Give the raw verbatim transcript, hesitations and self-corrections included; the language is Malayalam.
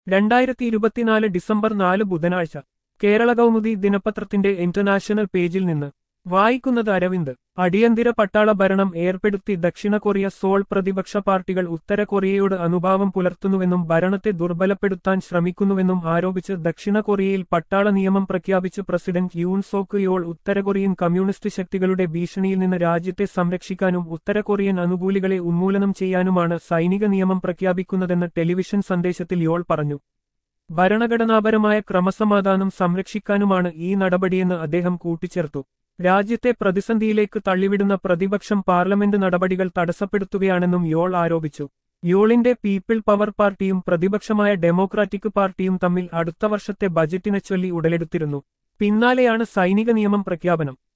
രണ്ടായിരത്തി ഇരുപത്തിനാല് ഡിസംബർ നാല് ബുധനാഴ്ച കേരള കൗമുദി ദിനപത്രത്തിന്റെ ഇന്റർനാഷണൽ പേജിൽ നിന്ന് വായിക്കുന്നത് അരവിന്ദ്. അടിയന്തര പട്ടാള ഭരണം ഏർപ്പെടുത്തി ദക്ഷിണ കൊറിയ. സോൾ പ്രതിപക്ഷ പാർട്ടികൾ ഉത്തര കൊറിയയോട് അനുഭാവം പുലർത്തുന്നുവെന്നും ഭരണത്തെ ദുർബലപ്പെടുത്താൻ ശ്രമിക്കുന്നുവെന്നും ആരോപിച്ച് ദക്ഷിണ കൊറിയയിൽ പട്ടാള നിയമം പ്രഖ്യാപിച്ച് പ്രസിഡന്റ് യൂൻ സോക്ക് യോൾ ഉത്തര കൊറിയൻ കമ്മ്യൂണിസ്റ്റ് ശക്തികളുടെ ഭീഷണിയിൽ നിന്ന് രാജ്യത്തെ സംരക്ഷിക്കാനും ഉത്തര കൊറിയൻ അനുകൂലികളെ ഉന്മൂലനം ചെയ്യാനുമാണ് സൈനിക നിയമം പ്രഖ്യാപിക്കുന്നതെന്ന് ടെലിവിഷൻ സന്ദേശത്തിൽ യോൾ പറഞ്ഞു. ഭരണഘടനാപരമായ ക്രമസമാധാനം സംരക്ഷിക്കാനുമാണ് ഈ നടപടിയെന്ന് അദ്ദേഹം കൂട്ടിച്ചേർത്തു. രാജ്യത്തെ പ്രതിസന്ധിയിലേക്ക് തള്ളിവിടുന്ന പ്രതിപക്ഷം പാർലമെന്റ് നടപടികൾ തടസ്സപ്പെടുത്തുകയാണെന്നും യോൾ ആരോപിച്ചു. യോളിന്റെ പീപ്പിൾ പവർ പാർട്ടിയും പ്രതിപക്ഷമായ ഡെമോക്രാറ്റിക് പാർട്ടിയും തമ്മിൽ അടുത്ത വർഷത്തെ ബജറ്റിനെ ചൊല്ലി ഉടലെടുത്തിരുന്നു. പിന്നാലെയാണ് സൈനിക നിയമം പ്രഖ്യാപനം.